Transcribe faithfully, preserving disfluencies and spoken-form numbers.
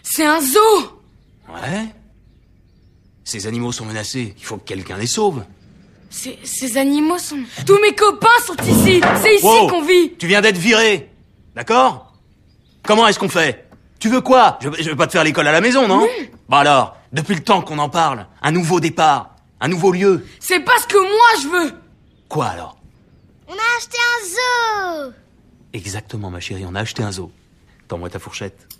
C'est un zoo. Ouais. Ces animaux sont menacés. Il faut que quelqu'un les sauve. Ces, ces animaux sont... Tous mes copains sont ici. C'est ici Wow. qu'on vit. Tu viens d'être viré. D'accord? Comment est-ce qu'on fait? Tu veux quoi? je, je veux pas te faire l'école à la maison, non? Mmh. Bah alors, depuis le temps qu'on en parle, un nouveau départ, un nouveau lieu. C'est pas ce que moi je veux. Quoi alors? On a acheté un zoo. Exactement, ma chérie, on a acheté un zoo. Tends-moi ta fourchette.